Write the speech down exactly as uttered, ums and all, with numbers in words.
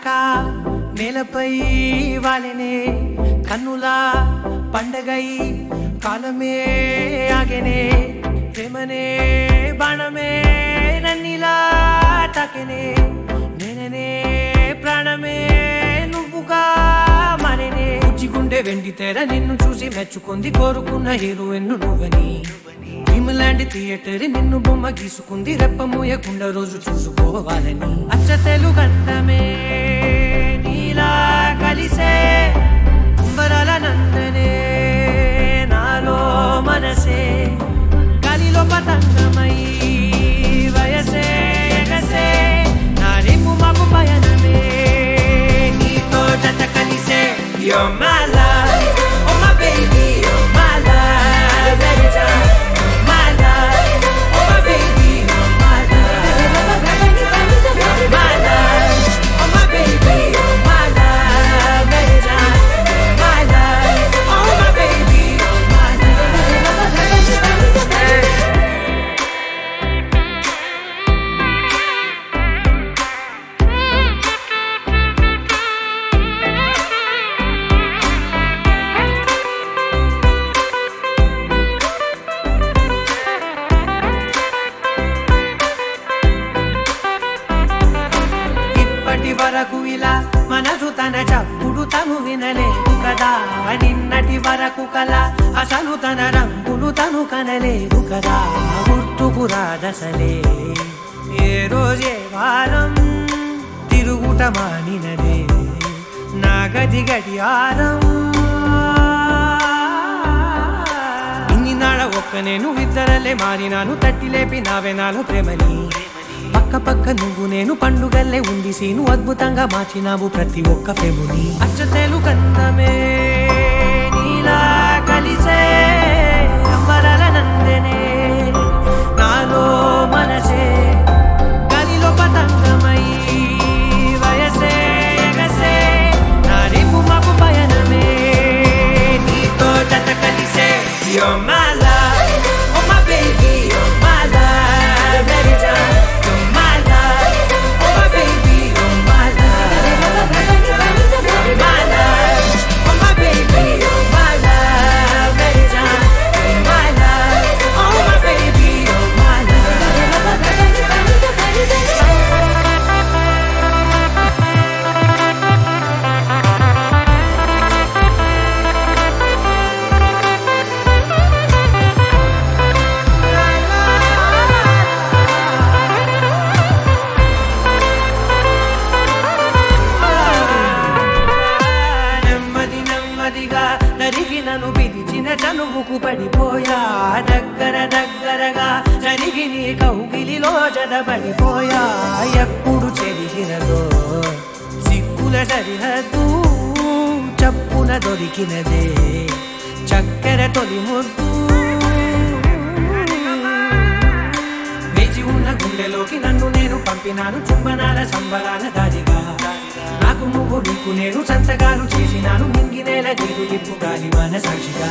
కానక నేలపై వాలినే కన్నులా పండగై కాలమే ఆగెనే ప్రేమనే బాణమే నన్నిలా తాకెనే నేననే ప్రాణమే నువ్వుగా మారేనే ఉజ్జిగుండె వెండి తెర నిన్ను చూసి మెచ్చుకుంది కోరుకున్న హీరోయిన్ నువ్వని భీములాంటి థియేటర్ నిన్ను బొమ్మ గీసుకుంది రెప్ప మూయకుండా రోజు చూసుకోవాలని అచ్చ తెలుగంటమే నీలా కలిసే అంబరాల నందనే నాలో మనసే గాలిలో పతంగమై వయసే ఎగసే నా రేపు మాకు పయనమే నీతో జత కలిసే You're my love, oh my baby, you're my love, every time. వరకు ఇలా మనసు తన చప్పుడు తను వినలేదు కదా నిన్నటి వరకు కల అసలు తన రంగులు తను కనలేదు కదా గుర్తుకు రాదసలే ఏ రోజే వారం తిరుగుట మానినదే నా గది గడియారం ఇన్ని నాడ ఒక్క నేను ఇద్దరలే మారినాను తట్టి లేపి నావే నాలో ప్రేమని పక్క పక్క నువ్వు నేను పండుగల్లే ఉంది సీను అద్భుతంగా మార్చినావు ప్రతి ఒక్క ప్రేముని అచ్చ తెలుగంటమే నీలా కలిసే అంబరాల నందనే నాలో మనసే గాలిలో పతంగమై వయసే ఎగసే నా రేపు మాకు పయనమే నీతో జత కలిసే You're my love, oh my baby, you're my love, every time. నన్ను పిలిచిన చనువుకు పడిపోయా దగ్గర దగ్గరగా జరిగి నీ కౌగిలిలో జడబడిపోయా ఎప్పుడు చెరిగినదో సిగ్గుల సరిహద్దు చప్పున దొరికినదే చక్కెర తొలి ముద్దు వేచి ఉన్న గుండెలోకి నన్ను నేను పంపినాను చుంబనాల సంబరాల దారిగా నాకు నువ్వు నీకు నేను సంతకాలు చేసినాను మింగినేల నీరు లిప్పు గాలి మన సాక్షిగా